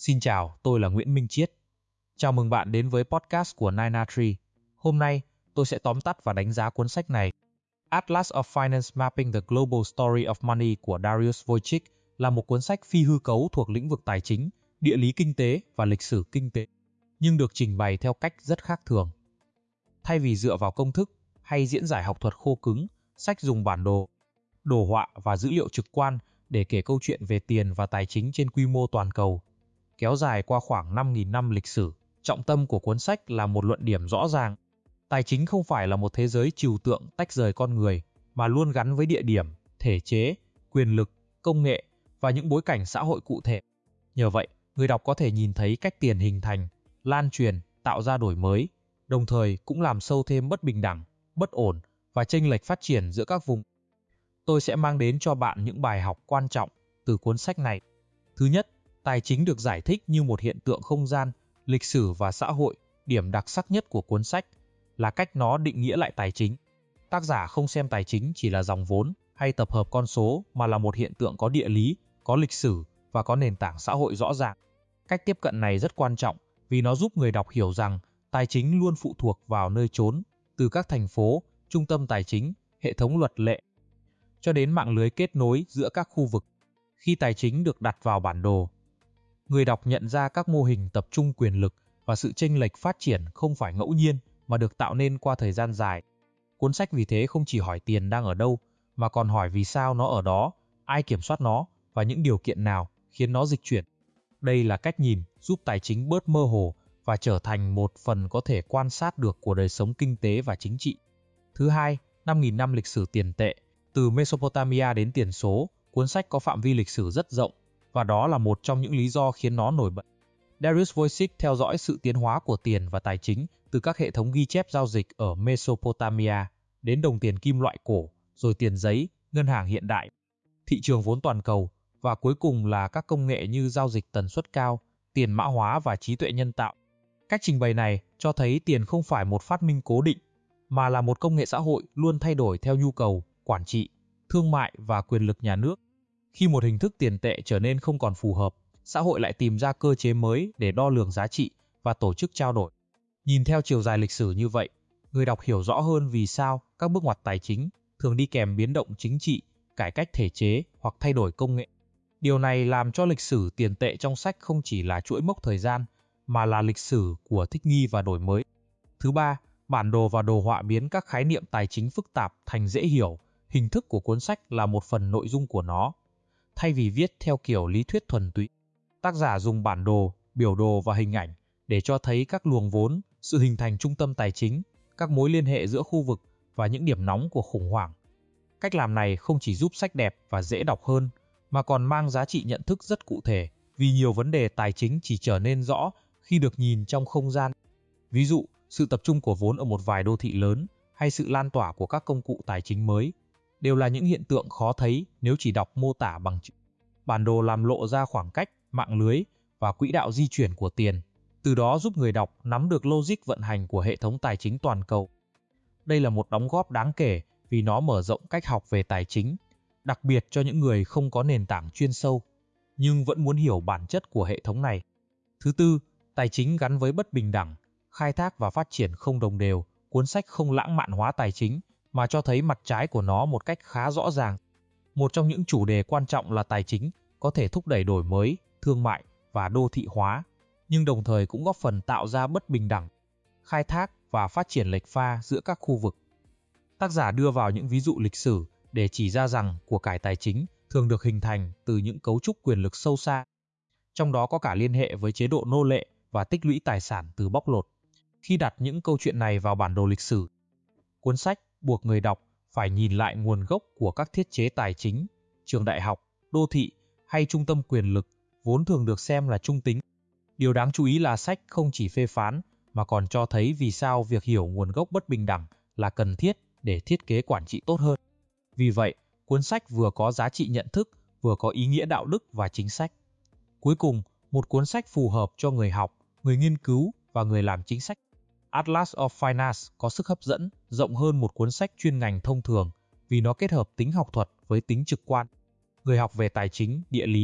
Xin chào, tôi là Nguyễn Minh Chiết. Chào mừng bạn đến với podcast của Nine Tree. Hôm nay, tôi sẽ tóm tắt và đánh giá cuốn sách này. Atlas of Finance Mapping the Global Story of Money của Darius Wojcik là một cuốn sách phi hư cấu thuộc lĩnh vực tài chính, địa lý kinh tế và lịch sử kinh tế, nhưng được trình bày theo cách rất khác thường. Thay vì dựa vào công thức hay diễn giải học thuật khô cứng, sách dùng bản đồ, đồ họa và dữ liệu trực quan để kể câu chuyện về tiền và tài chính trên quy mô toàn cầu. Kéo dài qua khoảng 5.000 năm lịch sử, trọng tâm của cuốn sách là một luận điểm rõ ràng. Tài chính không phải là một thế giới trừu tượng tách rời con người, mà luôn gắn với địa điểm, thể chế, quyền lực, công nghệ và những bối cảnh xã hội cụ thể. Nhờ vậy, người đọc có thể nhìn thấy cách tiền hình thành, lan truyền, tạo ra đổi mới, đồng thời cũng làm sâu thêm bất bình đẳng, bất ổn và chênh lệch phát triển giữa các vùng. Tôi sẽ mang đến cho bạn những bài học quan trọng từ cuốn sách này. Thứ nhất, tài chính được giải thích như một hiện tượng không gian, lịch sử và xã hội. Điểm đặc sắc nhất của cuốn sách là cách nó định nghĩa lại tài chính. Tác giả không xem tài chính chỉ là dòng vốn hay tập hợp con số, mà là một hiện tượng có địa lý, có lịch sử và có nền tảng xã hội rõ ràng. Cách tiếp cận này rất quan trọng vì nó giúp người đọc hiểu rằng tài chính luôn phụ thuộc vào nơi chốn, từ các thành phố, trung tâm tài chính, hệ thống luật lệ, cho đến mạng lưới kết nối giữa các khu vực. Khi tài chính được đặt vào bản đồ, người đọc nhận ra các mô hình tập trung quyền lực và sự chênh lệch phát triển không phải ngẫu nhiên mà được tạo nên qua thời gian dài. Cuốn sách vì thế không chỉ hỏi tiền đang ở đâu, mà còn hỏi vì sao nó ở đó, ai kiểm soát nó và những điều kiện nào khiến nó dịch chuyển. Đây là cách nhìn giúp tài chính bớt mơ hồ và trở thành một phần có thể quan sát được của đời sống kinh tế và chính trị. Thứ hai, 5.000 năm lịch sử tiền tệ. Từ Mesopotamia đến tiền số, cuốn sách có phạm vi lịch sử rất rộng, và đó là một trong những lý do khiến nó nổi bật. Darius Wojcik theo dõi sự tiến hóa của tiền và tài chính từ các hệ thống ghi chép giao dịch ở Mesopotamia đến đồng tiền kim loại cổ, rồi tiền giấy, ngân hàng hiện đại, thị trường vốn toàn cầu, và cuối cùng là các công nghệ như giao dịch tần suất cao, tiền mã hóa và trí tuệ nhân tạo. Cách trình bày này cho thấy tiền không phải một phát minh cố định, mà là một công nghệ xã hội luôn thay đổi theo nhu cầu, quản trị, thương mại và quyền lực nhà nước. Khi một hình thức tiền tệ trở nên không còn phù hợp, xã hội lại tìm ra cơ chế mới để đo lường giá trị và tổ chức trao đổi. Nhìn theo chiều dài lịch sử như vậy, người đọc hiểu rõ hơn vì sao các bước ngoặt tài chính thường đi kèm biến động chính trị, cải cách thể chế hoặc thay đổi công nghệ. Điều này làm cho lịch sử tiền tệ trong sách không chỉ là chuỗi mốc thời gian, mà là lịch sử của thích nghi và đổi mới. Thứ ba, bản đồ và đồ họa biến các khái niệm tài chính phức tạp thành dễ hiểu. Hình thức của cuốn sách là một phần nội dung của nó. Thay vì viết theo kiểu lý thuyết thuần túy, tác giả dùng bản đồ, biểu đồ và hình ảnh để cho thấy các luồng vốn, sự hình thành trung tâm tài chính, các mối liên hệ giữa khu vực và những điểm nóng của khủng hoảng. Cách làm này không chỉ giúp sách đẹp và dễ đọc hơn, mà còn mang giá trị nhận thức rất cụ thể, vì nhiều vấn đề tài chính chỉ trở nên rõ khi được nhìn trong không gian. Ví dụ, sự tập trung của vốn ở một vài đô thị lớn hay sự lan tỏa của các công cụ tài chính mới đều là những hiện tượng khó thấy nếu chỉ đọc mô tả bằng chữ. Bản đồ làm lộ ra khoảng cách, mạng lưới và quỹ đạo di chuyển của tiền, từ đó giúp người đọc nắm được logic vận hành của hệ thống tài chính toàn cầu. Đây là một đóng góp đáng kể vì nó mở rộng cách học về tài chính, đặc biệt cho những người không có nền tảng chuyên sâu, nhưng vẫn muốn hiểu bản chất của hệ thống này. Thứ tư, tài chính gắn với bất bình đẳng, khai thác và phát triển không đồng đều. Cuốn sách không lãng mạn hóa tài chính, mà cho thấy mặt trái của nó một cách khá rõ ràng. Một trong những chủ đề quan trọng là tài chính có thể thúc đẩy đổi mới, thương mại và đô thị hóa, nhưng đồng thời cũng góp phần tạo ra bất bình đẳng, khai thác và phát triển lệch pha giữa các khu vực. Tác giả đưa vào những ví dụ lịch sử để chỉ ra rằng của cải tài chính thường được hình thành từ những cấu trúc quyền lực sâu xa, trong đó có cả liên hệ với chế độ nô lệ và tích lũy tài sản từ bóc lột. Khi đặt những câu chuyện này vào bản đồ lịch sử, cuốn sách buộc người đọc phải nhìn lại nguồn gốc của các thiết chế tài chính, trường đại học, đô thị hay trung tâm quyền lực vốn thường được xem là trung tính. Điều đáng chú ý là sách không chỉ phê phán mà còn cho thấy vì sao việc hiểu nguồn gốc bất bình đẳng là cần thiết để thiết kế quản trị tốt hơn. Vì vậy, cuốn sách vừa có giá trị nhận thức, vừa có ý nghĩa đạo đức và chính sách. Cuối cùng, một cuốn sách phù hợp cho người học, người nghiên cứu và người làm chính sách. Atlas of Finance có sức hấp dẫn rộng hơn một cuốn sách chuyên ngành thông thường vì nó kết hợp tính học thuật với tính trực quan. Người học về tài chính, địa lý,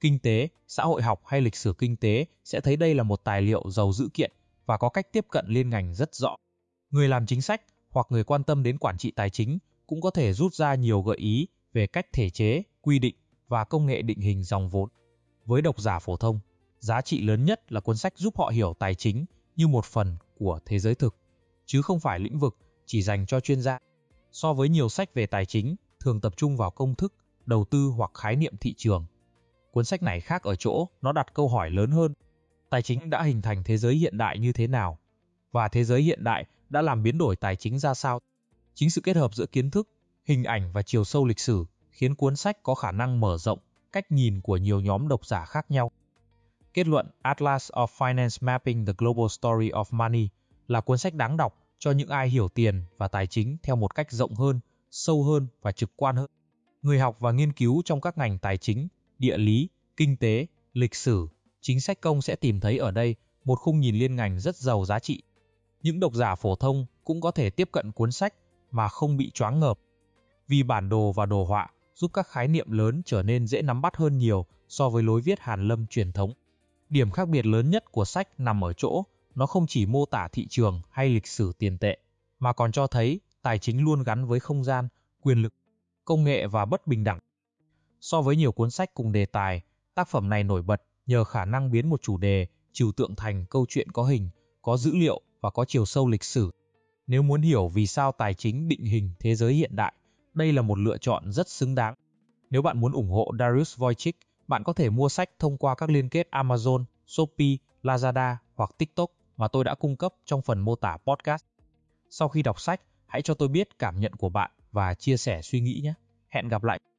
kinh tế, xã hội học hay lịch sử kinh tế sẽ thấy đây là một tài liệu giàu dữ kiện và có cách tiếp cận liên ngành rất rõ. Người làm chính sách hoặc người quan tâm đến quản trị tài chính cũng có thể rút ra nhiều gợi ý về cách thể chế, quy định và công nghệ định hình dòng vốn. Với độc giả phổ thông, giá trị lớn nhất là cuốn sách giúp họ hiểu tài chính như một phần của thế giới thực, chứ không phải lĩnh vực chỉ dành cho chuyên gia. So với nhiều sách về tài chính thường tập trung vào công thức, đầu tư hoặc khái niệm thị trường, cuốn sách này khác ở chỗ nó đặt câu hỏi lớn hơn. Tài chính đã hình thành thế giới hiện đại như thế nào? Và thế giới hiện đại đã làm biến đổi tài chính ra sao? Chính sự kết hợp giữa kiến thức, hình ảnh và chiều sâu lịch sử khiến cuốn sách có khả năng mở rộng cách nhìn của nhiều nhóm độc giả khác nhau. Kết luận, Atlas of Finance Mapping the Global Story of Money là cuốn sách đáng đọc cho những ai hiểu tiền và tài chính theo một cách rộng hơn, sâu hơn và trực quan hơn. Người học và nghiên cứu trong các ngành tài chính, địa lý, kinh tế, lịch sử, chính sách công sẽ tìm thấy ở đây một khung nhìn liên ngành rất giàu giá trị. Những độc giả phổ thông cũng có thể tiếp cận cuốn sách mà không bị choáng ngợp, vì bản đồ và đồ họa giúp các khái niệm lớn trở nên dễ nắm bắt hơn nhiều so với lối viết hàn lâm truyền thống. Điểm khác biệt lớn nhất của sách nằm ở chỗ, nó không chỉ mô tả thị trường hay lịch sử tiền tệ, mà còn cho thấy tài chính luôn gắn với không gian, quyền lực, công nghệ và bất bình đẳng. So với nhiều cuốn sách cùng đề tài, tác phẩm này nổi bật nhờ khả năng biến một chủ đề, trừu tượng thành câu chuyện có hình, có dữ liệu và có chiều sâu lịch sử. Nếu muốn hiểu vì sao tài chính định hình thế giới hiện đại, đây là một lựa chọn rất xứng đáng. Nếu bạn muốn ủng hộ Darius Wojcik, bạn có thể mua sách thông qua các liên kết Amazon, Shopee, Lazada hoặc TikTok mà tôi đã cung cấp trong phần mô tả podcast. Sau khi đọc sách, hãy cho tôi biết cảm nhận của bạn và chia sẻ suy nghĩ nhé. Hẹn gặp lại.